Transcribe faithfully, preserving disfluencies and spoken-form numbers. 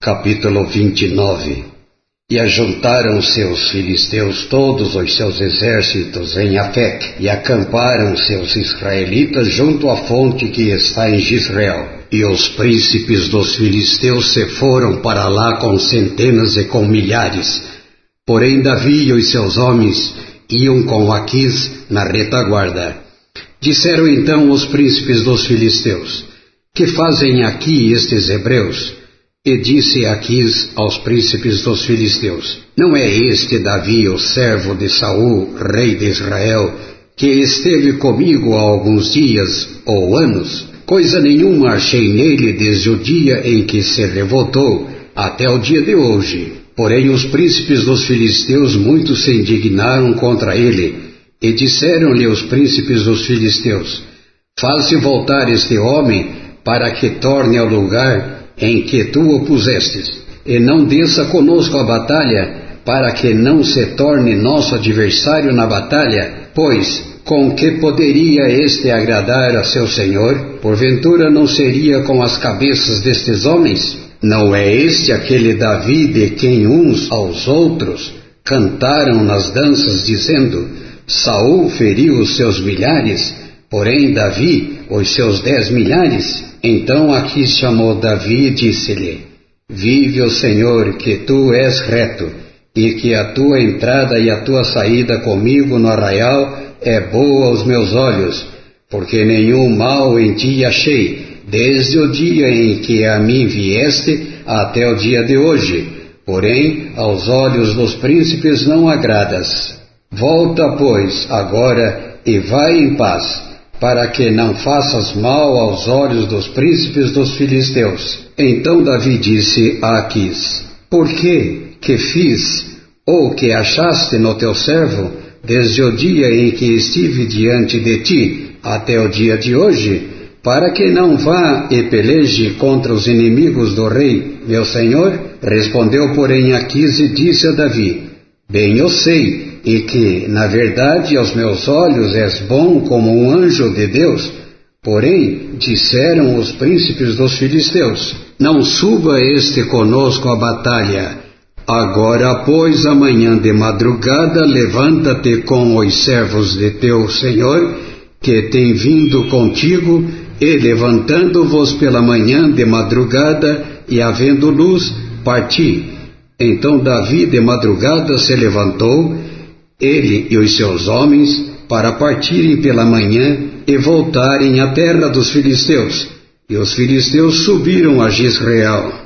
Capítulo vinte e nove. E ajuntaram-se os filisteus todos os seus exércitos em Afec, e acamparam-se os israelitas junto à fonte que está em Jezreel. E os príncipes dos filisteus se foram para lá com centenas e com milhares. Porém Davi e os seus homens iam com Aquis na retaguarda. Disseram então os príncipes dos filisteus: Que fazem aqui estes hebreus? E disse Aquis aos príncipes dos filisteus: Não é este Davi, o servo de Saul, rei de Israel, que esteve comigo há alguns dias ou anos? Coisa nenhuma achei nele desde o dia em que se revoltou até o dia de hoje. Porém os príncipes dos filisteus muito se indignaram contra ele, e disseram-lhe os príncipes dos filisteus: Faze voltar este homem para que torne ao lugar em que tu o pusestes, e não desça conosco a batalha, para que não se torne nosso adversário na batalha, pois com que poderia este agradar a seu senhor? Porventura não seria com as cabeças destes homens? Não é este aquele Davi de quem uns aos outros cantaram nas danças, dizendo: Saul feriu os seus milhares, porém Davi os seus dez milhares? Então Aquis chamou Davi e disse-lhe: Vive o Senhor, que tu és reto, e que a tua entrada e a tua saída comigo no arraial é boa aos meus olhos, porque nenhum mal em ti achei, desde o dia em que a mim vieste até o dia de hoje. Porém, aos olhos dos príncipes não agradas. Volta, pois, agora e vai em paz, para que não faças mal aos olhos dos príncipes dos filisteus. Então Davi disse a Aquis: Por que que fiz, ou que achaste no teu servo, desde o dia em que estive diante de ti até o dia de hoje, para que não vá e peleje contra os inimigos do rei, meu senhor? Respondeu, porém, Aquis e disse a Davi: Bem eu sei, e que, na verdade, aos meus olhos és bom como um anjo de Deus. Porém, disseram os príncipes dos filisteus: Não suba este conosco à batalha. Agora, pois, amanhã de madrugada, levanta-te com os servos de teu senhor, que têm vindo contigo, e levantando-vos pela manhã de madrugada, e havendo luz, parti. Então Davi de madrugada se levantou, ele e os seus homens, para partirem pela manhã e voltarem à terra dos filisteus. E os filisteus subiram a Jezreel.